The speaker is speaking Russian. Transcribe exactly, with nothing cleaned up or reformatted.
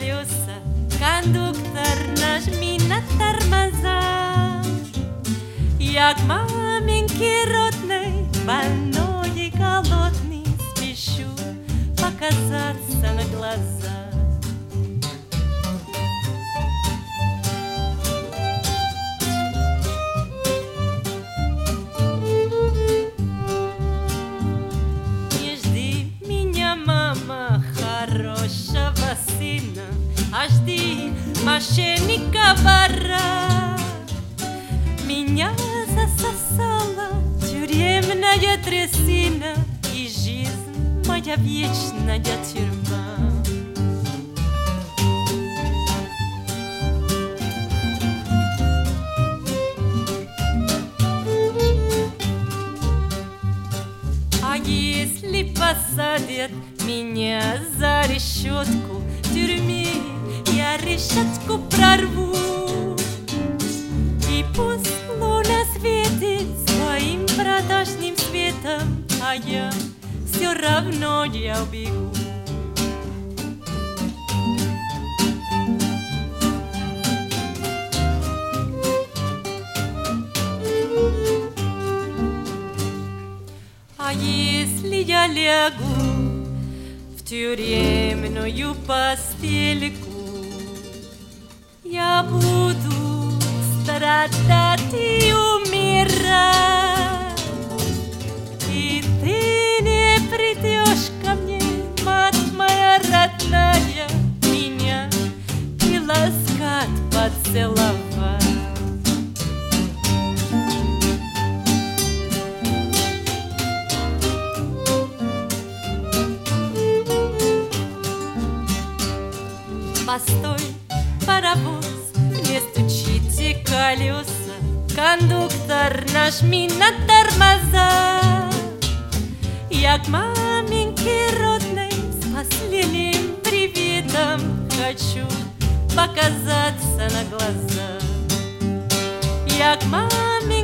колеса, кондуктор нажми на тормоза. Я к маменьке родной, больной и голодный, спешу показаться на глаза. Не жди меня, мама, хорошего сына, а жди мошенника вора. Меня засосала тюремная трясина, и жизнь моя вечная тюрьма. А если посадят меня за решетку в тюрьме, я решетку прорву, и пусть луна светит своим продажным светом, а я все равно я убегу. А если я лягу в тюремную постельку, я буду страдать и умирать, и ты не придешь ко мне, мать моя родная, меня приласкать, поцеловать. Постой, паровоз, не стучите колеса, кондуктор нажми на тормоза. Я к маменьке родной с последним приветом хочу показаться на глаза. Я к маменьке